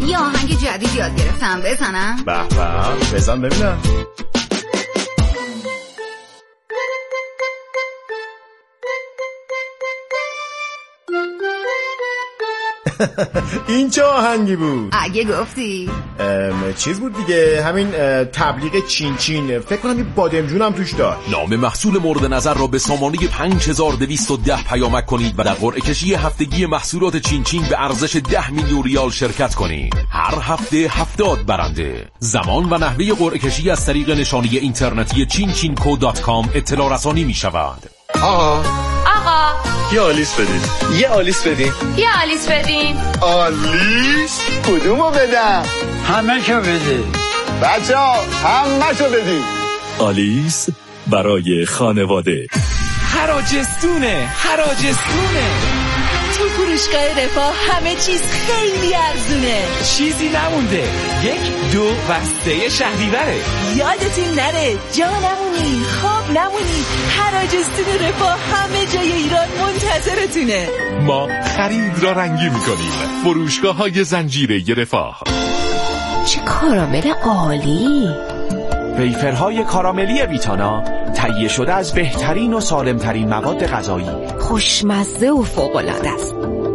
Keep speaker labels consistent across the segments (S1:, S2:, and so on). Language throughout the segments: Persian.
S1: یه آهنگ جدید یاد گرفتم، بزنم؟
S2: به به، بزن ببینم. این چه آهنگی بود؟
S1: اگه گفتی
S2: چیز بود دیگه، همین تبلیغ چین چین، فکر کنم یه بادمجون هم توش داشت.
S3: نام محصول مورد نظر را به سامانه 5210 پیامک کنید و در قرعه کشی هفتگی محصولات چین چین به ارزش 10 میلیون ریال شرکت کنید. هر هفته 70 برنده. زمان و نحوه قرعه کشی از طریق نشانی اینترنتی chinchinco.com اطلاع رسانی می شود.
S4: آقا
S2: یه آلیس بدین.
S4: یه آلیس بدین.
S5: یه آلیس بدین.
S4: آلیس؟ کدومو بدم؟
S6: همه شو بدین.
S4: بچه‌ها همه شو بدین.
S7: آلیس برای خانواده.
S3: حراجستونه.
S8: تو فروشگاه رفاه همه چیز خیلی ارزونه.
S3: چیزی نمونده. 1، 2 و 3 شهریوره.
S8: یادتون نره جا نمونی، خواب نمونی. حراجستون رفاه همه جای ایران منتظرتونه.
S3: ما خرید را رنگی میکنیم. فروشگاه‌های زنجیره رفاه.
S8: چه کارامل عالی!
S9: ویفرهای کاراملی ویتانا، تهیه شده از بهترین و سالمترین مواد غذایی،
S8: خوشمزه و فوق‌العاده است.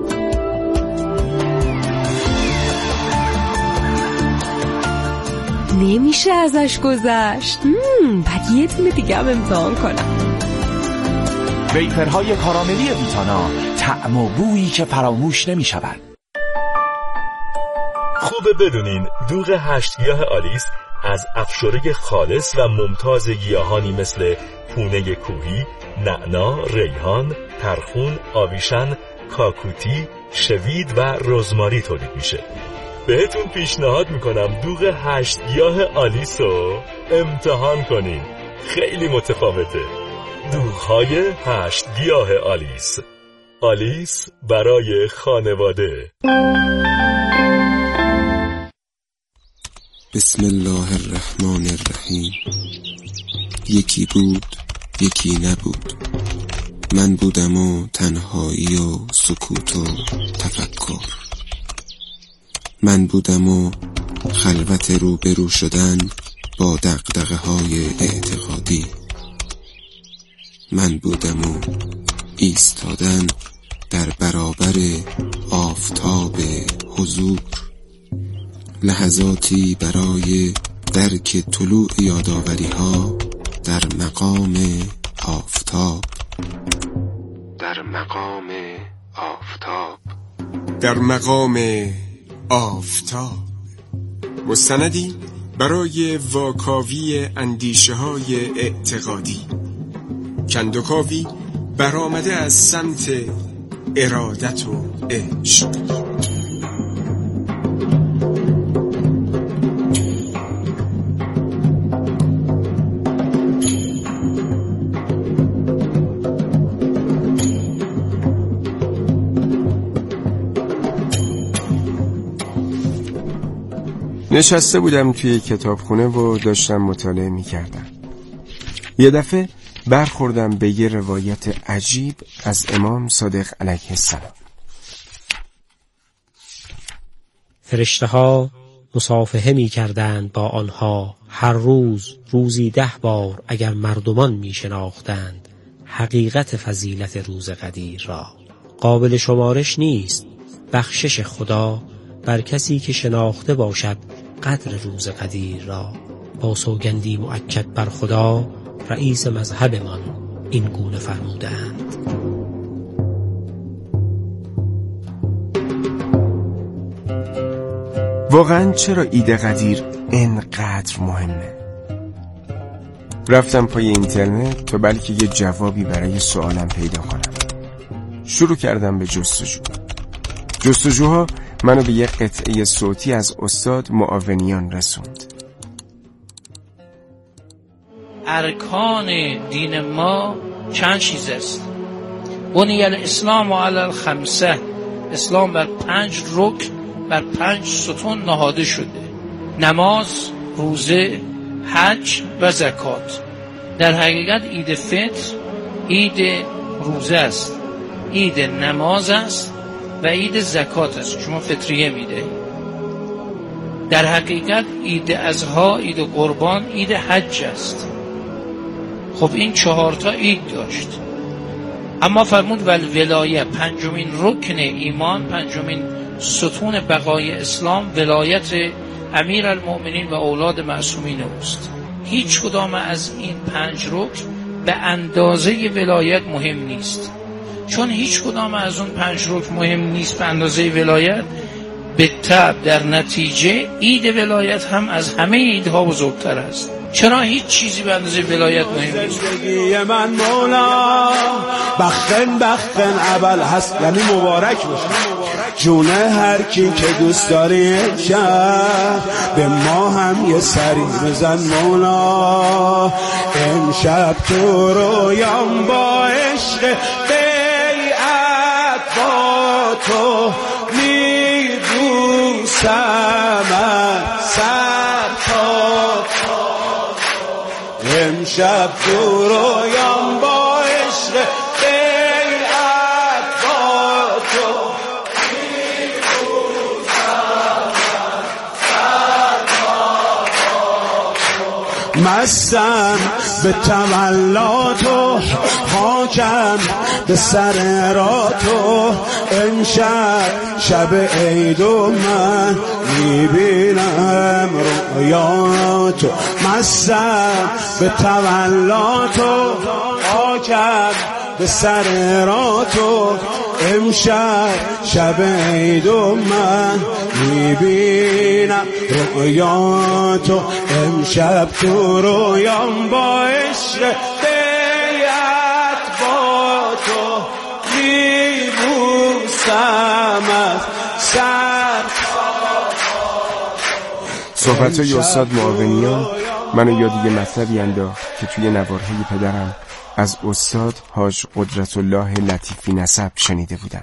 S8: نمیشه ازش گذشت. بعد یه تونه دیگه هم امتحان کنم.
S9: ویفرهای کاراملی ویتانا، طعم و بویی که فراموش نمی شود.
S7: خوبه بدونین دوغ 8 گیاه آلیس از افشاره خالص و ممتاز گیاهانی مثل پونه کوهی، نعنا، ریحان، ترخون، آویشن، کاکوتی، شوید و رزماری تولید میشه. بهتون پیشنهاد میکنم دوغ 8 گیاه آلیس رو امتحان کنین. خیلی متفاوته. دوغ‌های 8 گیاه آلیس. آلیس برای خانواده.
S10: بسم الله الرحمن الرحیم. یکی بود یکی نبود، من بودم و تنهایی و سکوت و تفکر. من بودم و خلوت روبرو شدن با دغدغه‌های اعتقادی. من بودم و ایستادن در برابر آفتاب حضور، لحظاتی برای درک طلوع یاداوری‌ها در مقام آفتاب. در مقام آفتاب. در مقام آفتاب. مستندی برای واکاوی اندیشه‌های اعتقادی، کندوکاوی برآمده از سمت ارادت و عشق. نشسته بودم توی کتابخونه و داشتم مطالعه می‌کردم. یه دفعه برخوردم به یه روایت عجیب از امام صادق علیه السلام.
S11: فرشته‌ها مصافحه می‌کردند با آنها هر روز، روزی 10 بار اگر مردمان می‌شناختند حقیقت فضیلت روز قدیر را. قابل شمارش نیست بخشش خدا بر کسی که شناخته باشد قدر روز قدیر را. با سوگندی مؤکد بر خدا رئیس مذهبمان این گونه فرمودند.
S10: واقعا چرا عید قدیر اینقدر مهمه؟ رفتم پای اینترنت تا بلکه یه جوابی برای سوالم پیدا کنم. شروع کردم به جستجوها منو به یه قطعه صوتی از استاد معاونیان رسوند.
S6: ارکان دین ما چند چیز است. بنی الاسلام علی الخمسه، اسلام بر 5 رکن بر 5 ستون نهاده شده: نماز، روزه، حج و زکات. در حقیقت عید فطر عید روزه است، عید نماز است و عید زکات است. شما فطریه میده. در حقیقت عید اضحی، عید قربان، عید حج است. خب این 4 تا عید داشت. اما فرمود ولایه، پنجمین رکن ایمان، پنجمین ستون بقای اسلام ولایت امیر المؤمنین و اولاد معصومین اوست. هیچ کدام از این 5 رکن به اندازه ولایت مهم نیست. چون هیچ کدام از اون 5 رکن مهم نیست به اندازه ولایت، به طبع در نتیجه عید ولایت هم از همه عیدها بزرگتر است. چرا هیچ چیزی به اندازه ولایت مهم نیست.
S5: زندگی من مولا بختن اول هست، یعنی مبارک باشه جون هر کی که دوست داری شب، به ما هم یه سری بزن مولا. امشب تو رویام با عشق بیعت با تو میبوسم سر تا امشب تو رویام با عشق بیعت با تو مستم به تولاتو، خاکم به سر راتو. امشب شب عید و من میبینم رویاتو. مستم به تولاتو، خاکم به سر راتو. امشب شب عید و من میبینم رویاتو. امشب تو رویام با عشق بیعت با تو میبوسم از سر.
S10: صحبت‌های استاد معاونیان منو یاد یه مطلبی انداخت که توی نوارهای پدرم از استاد حاج قدرت الله لطیفی نسب شنیده بودم.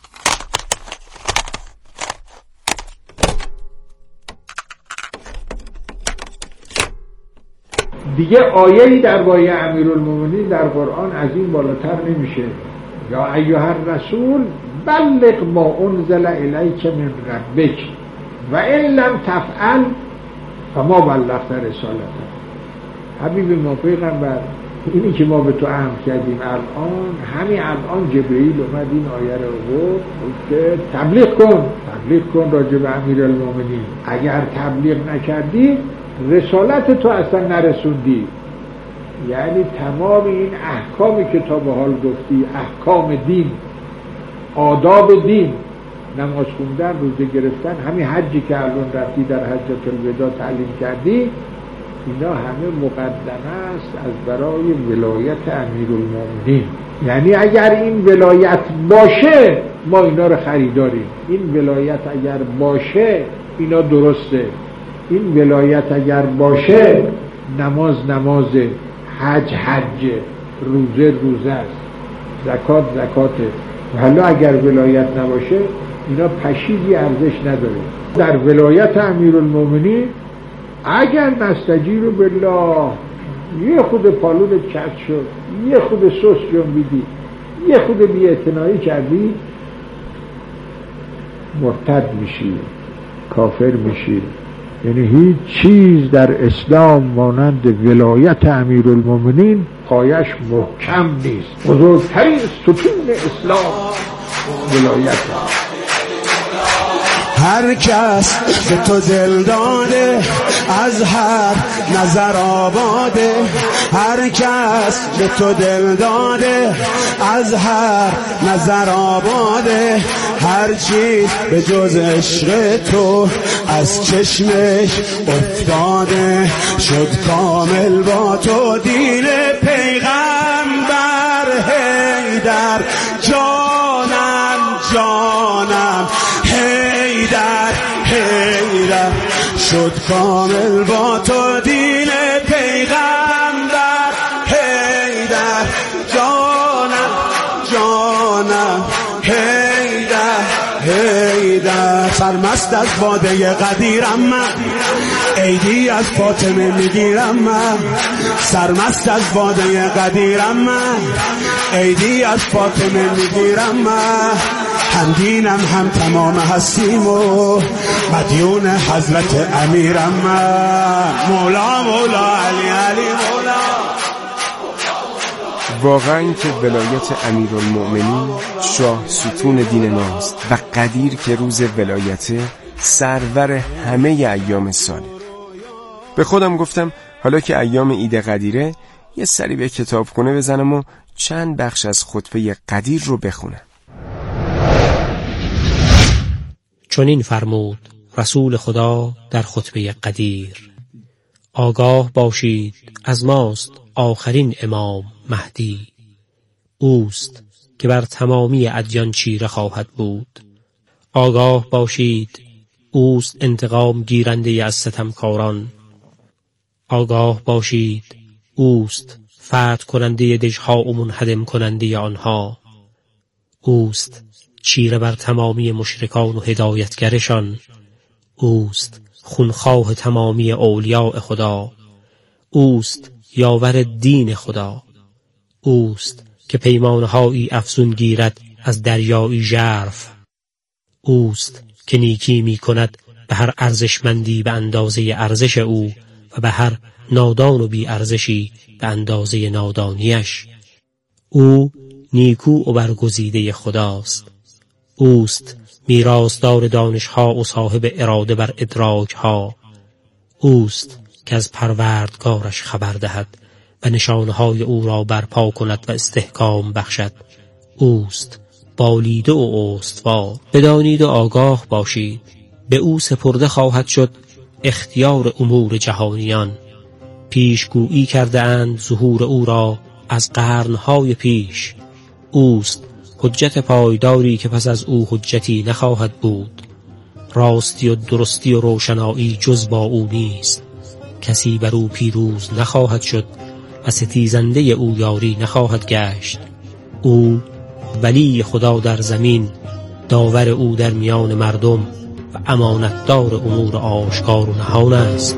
S12: دیگه آیه‌ای درباره امیرالمومنین در قرآن از این بالاتر نمیشه. یا ایها الرسول بلغ ما انزل الیک من ربک و ان لم تفعل فما بلغت رسالته. حبیب ما پیغمبر، اینی که ما به تو امر کردیم همین الان جبرئیل اومد این آیه رو گفت که تبلیغ کن راجع به امیرالمومنین. اگر تبلیغ نکردی رسالت تو اصلا نرسوندی. یعنی تمام این احکامی که تا به حال گفتی، احکام دین، آداب دین، نماز خوندن، روزه گرفتن، همین حجی که الان رفتی در حجة الوداع تعلیم کردی، اینا همه مقدمه است از برای ولایت امیرالمومنین. یعنی اگر این ولایت باشه ما اینا رو خریداریم. این ولایت اگر باشه اینا درسته. این ولایت اگر باشه نماز نمازه، حج حجه، روزه روزه است، زکات زکاته. و حالا اگر ولایت نباشه اینا پشیزی ارزش نداره. در ولایت امیرالمومنین اگر نستجیروا بالله یه خود پالون کج شد، یه خود سوس جنبیدی، یه خود بی‌اعتنایی کردی، مرتد میشی، کافر میشی. یعنی هیچ چیز در اسلام مانند ولایت امیرالمومنین پایش محکم نیست. بزرگترین ستون اسلام ولایت.
S5: هر کس به تو دل داده از هر نظر آباده. هر کس به تو دل داده از هر نظر آباده. هر چیز به جز عشق تو از چشمش افتاده. شد کامل با تو دین پیغمبر حیدر. جانم جانم حیدر حیدر. شد کامل با تو دین پیغمبر حیدر. جانم جانم حیدر حیدر. سرمست از باده قدیرم من، عیدی از فاطمه میگیرم من. سرمست از باده قدیرم من، عیدی از فاطمه میگیرم من. هم دینم هم تمام هستیم و مدیون حضرت امیرم من، مولا مولا علی علی مولا.
S10: واقعا که ولایت امیرالمؤمنین شاه ستون دین ماست و قدیر که روز ولایته سرور همه ایام ساله. به خودم گفتم حالا که ایام عید قدیره یه سری به کتابخونه بزنم و چند بخش از خطبه قدیر رو بخونم.
S11: چنین فرمود رسول خدا در خطبه قدیر: آگاه باشید از ماست آخرین امام مهدی، اوست که بر تمامی ادیان چیره خواهد بود. آگاه باشید اوست انتقام گیرنده از ستمکاران. آگاه باشید اوست فتح کننده دژها و منهدم کننده آنها. اوست چیره بر تمامی مشرکان و هدایتگرشان. اوست خونخواه تمامی اولیاء خدا. اوست یاور دین خدا. اوست که پیمانهایی افزون گیرد از دریایی ژرف. اوست که نیکی می کند به هر ارزشمندی به اندازه ارزش او و به هر نادان و بی ارزشی به اندازه نادانیش. او نیکو و برگزیده خداست. اوست میراثدار دانشها و صاحب اراده بر ادراکها. اوست که از پروردگارش خبر دهد و نشانهای او را برپا کند و استحکام بخشد. اوست بالیده و استوار. بدانید و آگاه باشید به او سپرده خواهد شد اختیار امور جهانیان. پیشگویی کرده اند ظهور او را از قرنهای پیش. اوست حجت پایداری که پس از او حجتی نخواهد بود. راستی و درستی و روشنایی جز با او نیست. کسی بر او پیروز نخواهد شد و ستیزنده او یاری نخواهد گشت. او ولی خدا در زمین، داور او در میان مردم و امانتدار امور آشکار و نهان است.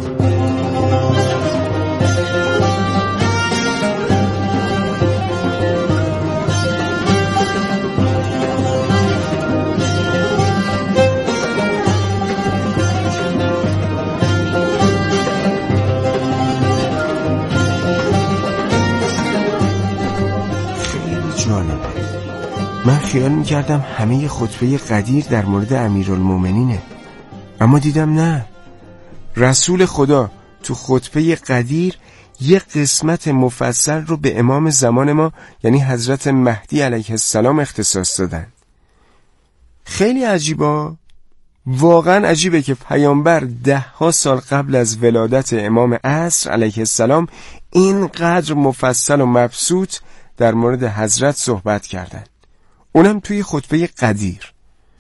S10: من خیال میکردم همه خطبه قدیر در مورد امیرالمؤمنینه، اما دیدم نه. رسول خدا تو خطبه قدیر یه قسمت مفصل رو به امام زمان ما یعنی حضرت مهدی علیه السلام اختصاص دادن. خیلی عجیبه، واقعا عجیبه که پیامبر 10 سال قبل از ولادت امام عصر علیه السلام اینقدر مفصل و مبسوط در مورد حضرت صحبت کردن، اونم توی خطبه قدیر.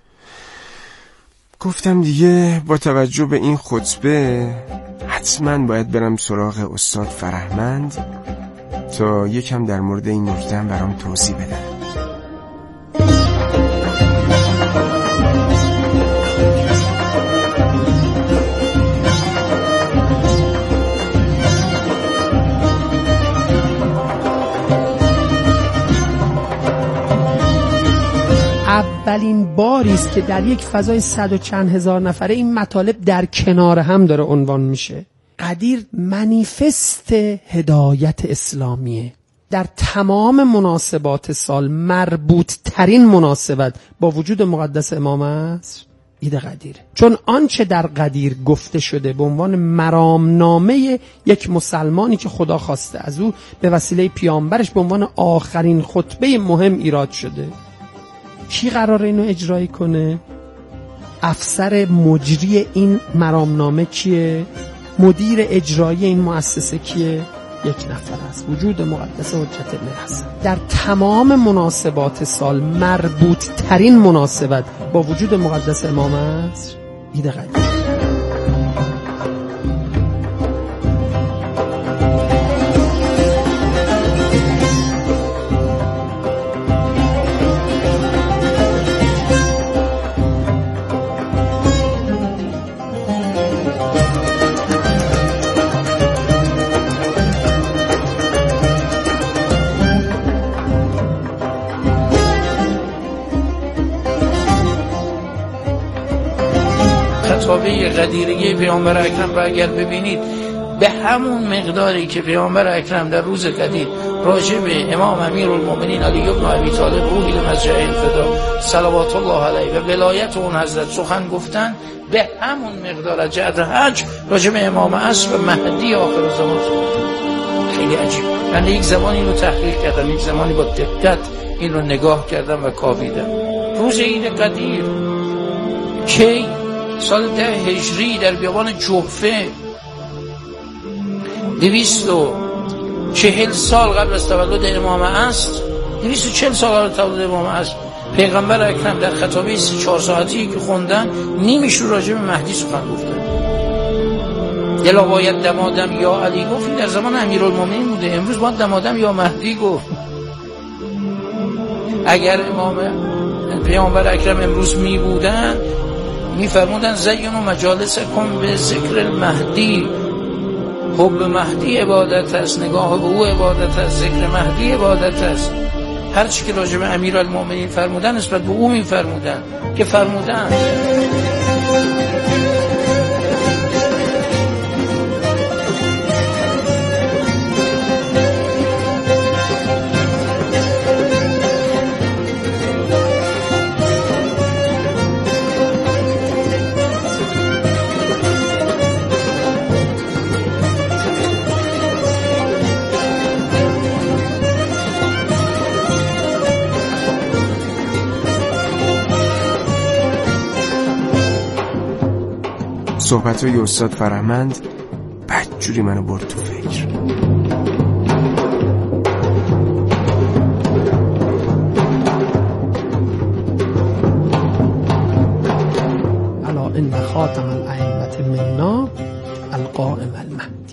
S10: گفتم دیگه با توجه به این خطبه حتما باید برم سراغ استاد فرهمند تا یکم در مورد این نکته هم برام توضیح بدن.
S13: اولین باری است که در یک فضای 100 و چند هزار نفره این مطالب در کنار هم داره عنوان میشه. قدیر منیفست هدایت اسلامیه. در تمام مناسبات سال مربوط ترین مناسبت با وجود مقدس امام عصر عید قدیره، چون آنچه در قدیر گفته شده به عنوان مرامنامه یک مسلمانی که خدا خواسته از او به وسیله پیامبرش به عنوان آخرین خطبه مهم ایراد شده. کی قراره اینو اجرایی کنه؟ افسر مجری این مرامنامه کیه؟ مدیر اجرایی این مؤسسه کیه؟ یک نفر است، وجود مقدس حجت ابن حسن. در تمام مناسبات سال مربوط ترین مناسبت با وجود مقدس امام عصر عید قدیر.
S6: خطابه قدیرگی پیامبر اکرم را اگر ببینید به همون مقداری که پیامبر اکرم در روز قدیر راجع به امام امیرالمومنین علی بن ابی طالب روحی المسجد الفدا صلوات الله علیه و ولایت اون حضرت سخن گفتن، به همون مقدار از جهت حج راجع به امام عصر و مهدی آخر زمان. خیلی عجیب. من یک زمانی اینو تحقیق کردم، یک زمانی با دقت این رو نگاه کردم و کاویدم. روز عید قدیر کی؟ سال 10 هجری در بیابان جحفه، 240 سال قبل از تولد امام عصر، 240 سال قبل از تولد امام عصر، پیغمبر اکرم در خطابه 4 ساعتی که خوندن نیمیشون راجع به مهدی سخن گفتن. دلا باید دمادم یا علی گفت، این در زمان امیرالمومنین بوده، امروز باید دمادم یا مهدی گفت. اگر امام پیامبر اکرم امروز می بودن میفرمودن زینوا مجالسکم به ذکر المهدی. حب مهدی عبادت است، نگاه به او عبادت است، ذکر مهدی عبادت است. هر چی که راجع به امیرالمومنین فرمودن نسبت به او میفرمودن که فرمودن.
S10: صحبت‌های استاد فرهمند بدجوری منو برد تو فکر.
S13: الا ان خاتم الائمه منا القائم المهدی.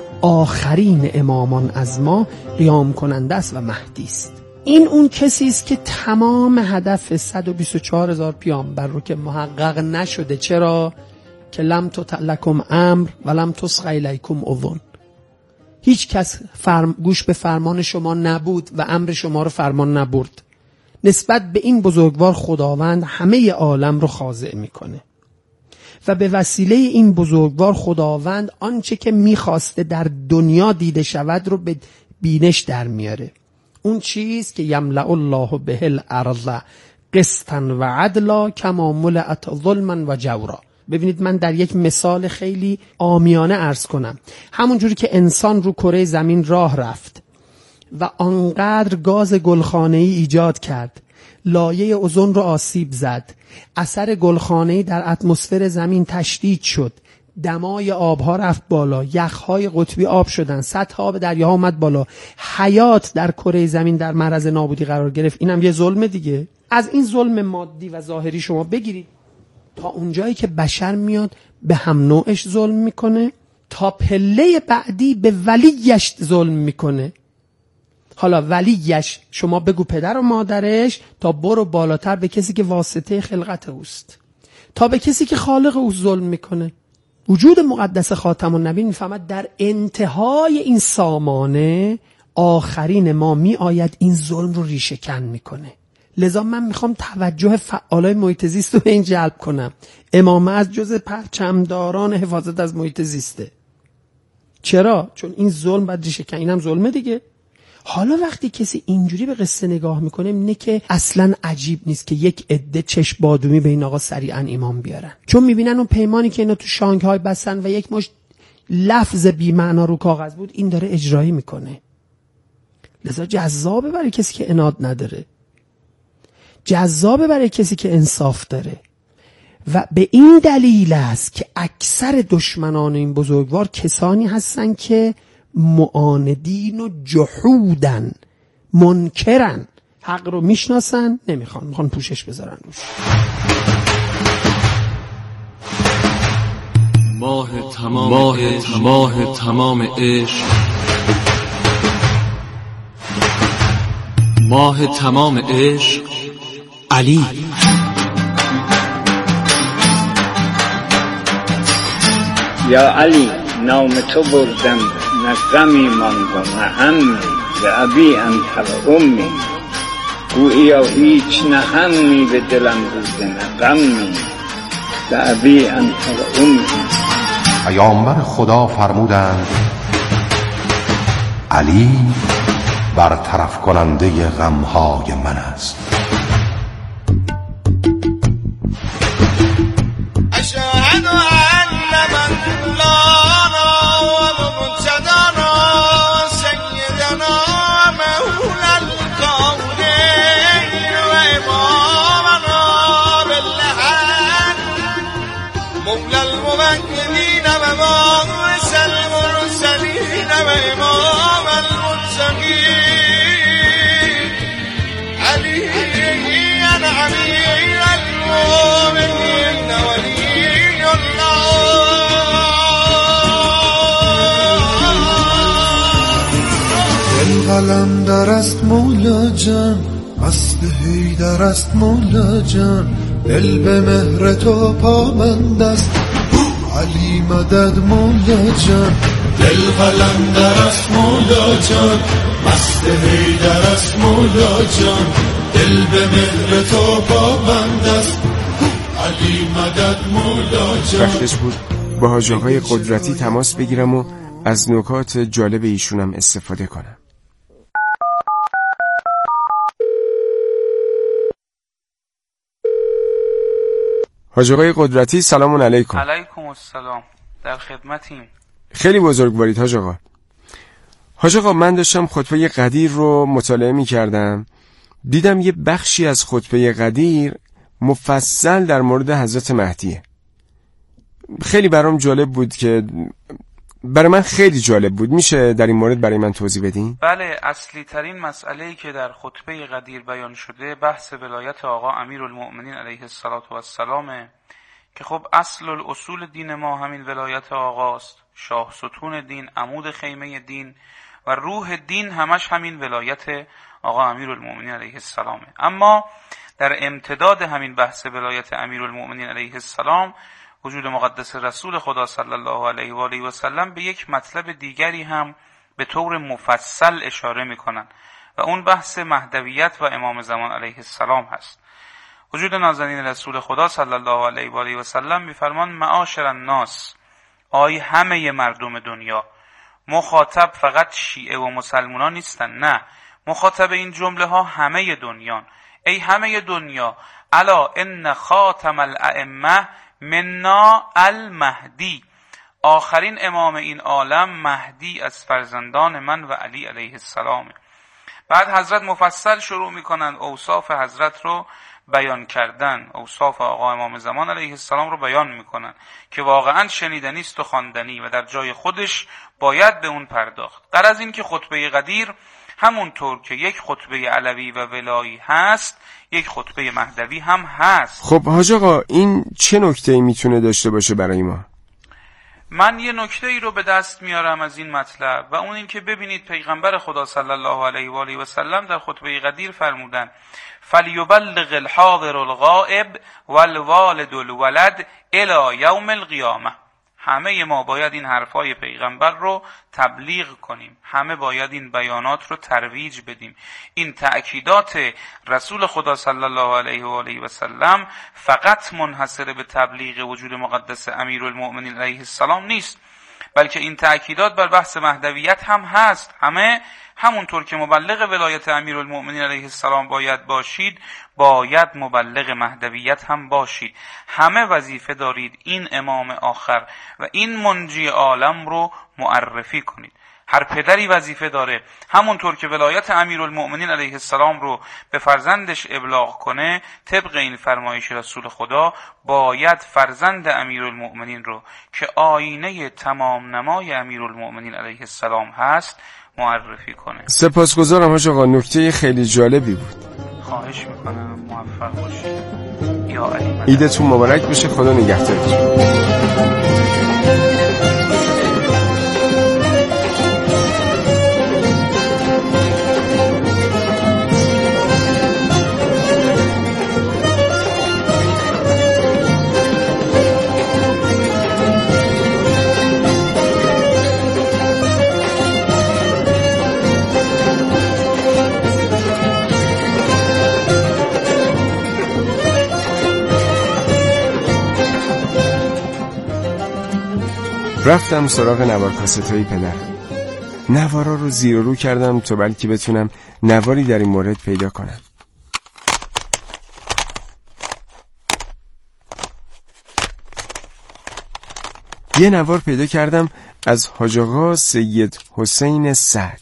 S13: آخرین امامان از ما قیام کننده است و مهدی است. این اون کسی است که تمام هدف 124,000 پیامبر رو که محقق نشده. چرا؟ که لم تطلکم امر و لم تسق الیکم اذن. هیچ کس گوش به فرمان شما نبود و امر شما رو فرمان نبرد. نسبت به این بزرگوار خداوند همه عالم رو خاضع میکنه و به وسیله این بزرگوار خداوند آنچه که میخواسته در دنیا دیده شود رو به بینش در میاره. اون چیز که یملأ الله به الارض قسطا و عدلا کما ملئت ظلما و جورا. ببینید من در یک مثال خیلی عامیانه عرض کنم. همون جوری که انسان رو کره زمین راه رفت و آنقدر گاز گلخانه‌ای ایجاد کرد، لایه اوزون رو آسیب زد، اثر گلخانه‌ای در اتمسفر زمین تشدید شد، دمای آبها رفت بالا، یخهای قطبی آب شدن، سطح آب دریاها اومد بالا، حیات در کره زمین در معرض نابودی قرار گرفت. اینم یه ظلم دیگه. از این ظلم مادی و ظاهری شما بگیرید تا اونجایی که بشر میاد به هم نوعش ظلم میکنه، تا پله بعدی به ولیش ظلم میکنه. حالا ولیش شما بگو پدر و مادرش، تا برو بالاتر به کسی که واسطه خلقت اوست، تا به کسی که خالق او ظلم میکنه. وجود مقدس خاتم النبیین میفهمد در انتهای این سامانه آخرین ما می آید این ظلم رو ریشه کن میکنه. لذا من میخوام توجه فعالای محیط زیست رو به این جلب کنم. امامه از جزء پرچمداران حفاظت از محیط زیسته. چرا؟ چون این ظلم باید ریشه کن. اینم ظلمه دیگه. حالا وقتی کسی اینجوری به قصه نگاه میکنه اینه که اصلا عجیب نیست که یک عده چشم بادومی به این آقا سریعا ایمان بیارن، چون میبینن اون پیمانی که اینا تو شانگهای بستن و یک مشت لفظ بی معنا رو کاغذ بود این داره اجرایی میکنه. لذا جذابه برای کسی که عناد نداره، جذابه برای کسی که انصاف داره. و به این دلیل است که اکثر دشمنان این بزرگوار کسانی هستن که معاندین و جحودن، منکرن، حق رو میشناسن میخوان پوشش بذارن روش.
S14: ماه تمام عشق، ماه تمام عشق علی.
S15: یا علی نام تو بردم نه غمی ماند و نه همی، ز ابی انت و امی گوییا هیچ نه همی به دلم بوده نه غمی. لأبي أنت وأمي.
S16: پیامبر خدا فرمودند علی برطرف کننده غمهای من است.
S17: اشهد ان مولانا و مبتدانا سیدنا مولا الکونین و امامنا بالحق مولا الموحدین و باعث المرسلین و امام المتقین علی امیر المؤمنین ولی الله.
S18: دل قلندر است مولا جان، مست حیدر است مولا جان، دل به مهر تو پابند است علی مدد مولا جان. دل قلندر است مولا جان، مست حیدر است مولا جان، دل به مهر تو پابند است علی مدد مولا جان.
S10: وقتش بود با حاج آقای قدرتی تماس بگیرم و از نکات جالب ایشونم استفاده کنم. حاج آقای قدرتی سلام علیکم.
S6: علیکم السلام، در خدمتیم.
S10: خیلی بزرگوارید حاج آقا. حاج آقا من داشتم خطبه قدیر رو مطالعه می کردم، دیدم یه بخشی از خطبه قدیر مفصل در مورد حضرت مهدیه. خیلی برام جالب بود که برای من خیلی جالب بود. میشه در این مورد برای من توضیح بدین؟
S6: بله، اصلی ترین مسئله‌ای که در خطبه قدیر بیان شده بحث ولایت آقا امیرالمؤمنین علیه السلام که خب اصل الاصول دین ما همین ولایت آقاست، شاه ستون دین، عمود خیمه دین و روح دین همش همین ولایت آقا امیرالمؤمنین علیه السلام. اما در امتداد همین بحث ولایت امیرالمؤمنین علیه السلام وجود مقدس رسول خدا صلی الله علیه و آله و سلم به یک مطلب دیگری هم به طور مفصل اشاره می‌کنند و اون بحث مهدویت و امام زمان علیه السلام هست. وجود نازنین رسول خدا صلی الله علیه و آله و سلم می‌فرمان معاشر الناس، آی همه مردم دنیا. مخاطب فقط شیعه و مسلمانان نیستن، نه، مخاطب این جمله ها همه دنیان. ای همه دنیا، الا ان خاتم الائمه منا المهدی، آخرین امام این عالم مهدی از فرزندان من و علی علیه السلام. بعد حضرت مفصل شروع میکنند اوصاف حضرت رو بیان کردن، اوصاف آقا امام زمان علیه السلام رو بیان میکنن که واقعا شنیدنی است و خواندنی و در جای خودش باید به اون پرداخت. غرض این که خطبه قدیر همونطور که یک خطبه علوی و ولایی هست، یک خطبه مهدوی هم هست.
S10: خب حاج آقا این چه نکته‌ای میتونه داشته باشه برای ما؟
S6: من یه نکته ای رو به دست میارم از این مطلب و اون این که ببینید پیغمبر خدا صلی الله علیه و آله و سلم در خطبه قدیر فرمودن فلیبلغ الحاضر الغائب والوالد الولد الی یوم القیامه. همه ما باید این حرفای پیغمبر رو تبلیغ کنیم، همه باید این بیانات رو ترویج بدیم. این تأکیدات رسول خدا صلی الله علیه و آله و سلم فقط منحصر به تبلیغ وجود مقدس امیرالمؤمنین علیه السلام نیست، بلکه این تأکیدات بر بحث مهدویت هم هست. همه همونطور که مبلغ ولایت امیرالمؤمنین علیه السلام باید باشید، باید مبلغ مهدویت هم باشید. همه وظیفه دارید این امام آخر و این منجی عالم رو معرفی کنید. هر پدری وظیفه داره همونطور که ولایت امیرالمؤمنین علیه السلام رو به فرزندش ابلاغ کنه، طبق این فرمایش رسول خدا باید فرزند امیرالمؤمنین رو که آینه تمام نمای امیرالمؤمنین علیه السلام هست معرفی کنه.
S10: سپاسگزارم حاج آقا، نکته خیلی جالبی بود.
S6: خواهش میکنم، موفق باشید. یا علی
S10: عیدتون مبارک بشه، خدا نگهدارتون. رفتم سراغ نوار کاست‌های پدرم. نوارا رو زیر و رو کردم تا بلکه بتونم نواری در این مورد پیدا کنم. یه نوار پیدا کردم از حاج آقا سید حسین صدر.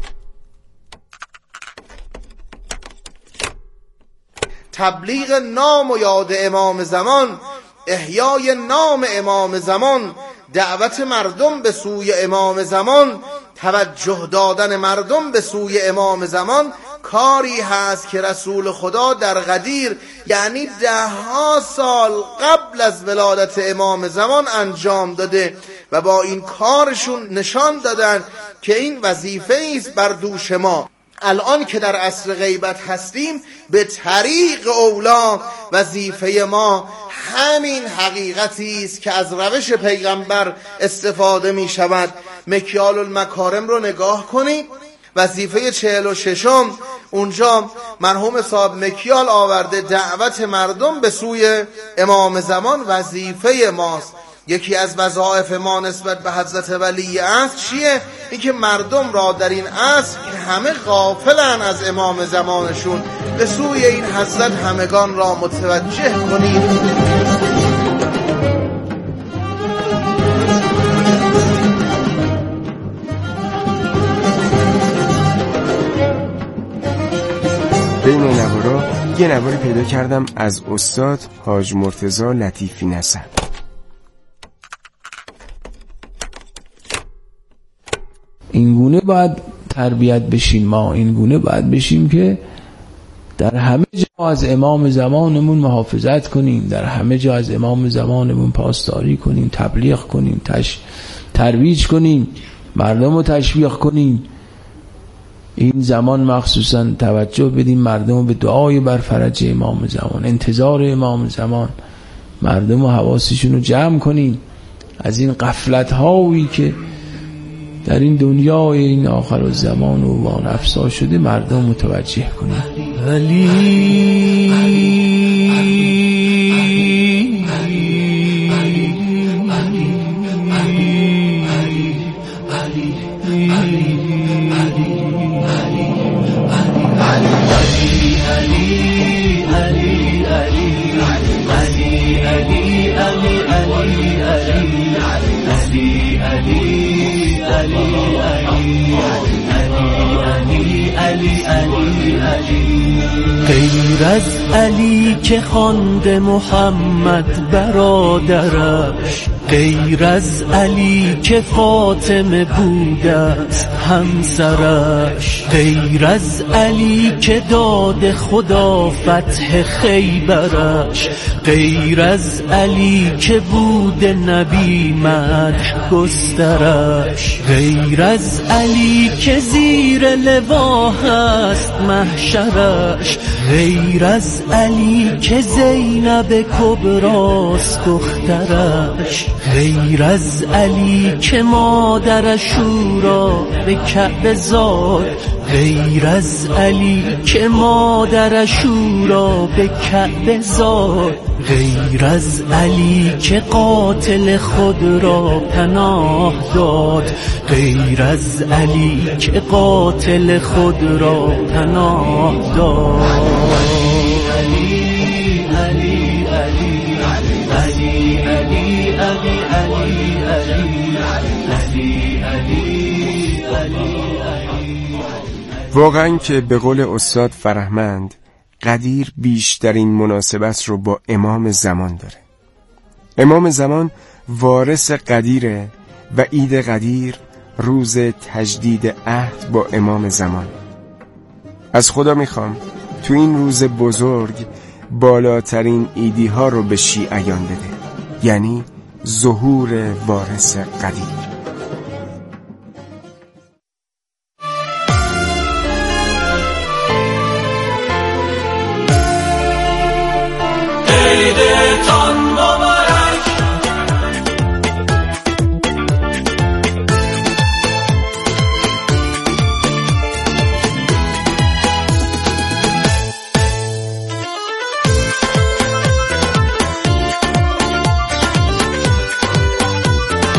S19: تبلیغ نام و یاد امام زمان، احیای نام امام زمان، دعوت مردم به سوی امام زمان، توجه دادن مردم به سوی امام زمان کاری هست که رسول خدا در غدیر، یعنی 10 سال قبل از ولادت امام زمان انجام داده و با این کارشون نشان دادن که این وظیفه است بر دوش ما. الان که در عصر غیبت هستیم، به طریق اولا وظیفه ما همین حقیقتی است که از روش پیغمبر استفاده می شود. مکیال المکارم رو نگاه کنید، وظیفه 46 اونجا مرحوم صاحب مکیال آورده دعوت مردم به سوی امام زمان وظیفه ماست. یکی از وظایف ما نسبت به حضرت ولی عصر چیه؟ این که مردم را در این عصر که همه غافلن از امام زمانشون، به سوی این حضرت همگان را متوجه کنید.
S10: بین نوارا یه نواری پیدا کردم از استاد حاج مرتضی لطیفی نسب.
S20: اینگونه باید تربیت بشیم، ما اینگونه باید بشیم که در همه جا از امام زمانمون محافظت کنیم، در همه جا از امام زمانمون پاسداری کنیم، تبلیغ کنیم، ترویج کنیم، مردم رو تشویق کنیم. این زمان مخصوصا توجه بدیم مردم به دعای بر فرج امام زمان، انتظار امام زمان، مردم و حواسشون رو جمع کنیم از این غفلت هایی که در این دنیای این آخر الزمان و وانفسا شده مردم متوجه کنیم.
S21: غیر از علی که خوانده محمد برادرش، غیر از علی که فاطمه بوده است همسرش، غیر از علی که داد خدا فتح خیبرش، غیر از علی که بود نبی مدح گسترش، غیر از علی که زیر لوا هست محشرش، غیر از علی که زینب کبراست دخترش، غیر از علی که مادرش او را به کعبه زاد، غیر از علی که مادرش او را به کعبه زاد، غیر از علی که قاتل خود را پناه داد، غیر از علی که قاتل خود را پناه داد.
S10: واقعا که به قول استاد فرهمند غدیر بیشترین مناسبت رو با امام زمان داره. امام زمان وارث غدیره و عید غدیر روز تجدید عهد با امام زمان. از خدا میخوام تو این روز بزرگ بالاترین ایدی ها رو به شیعیان بده، یعنی ظهور وارث غدیر.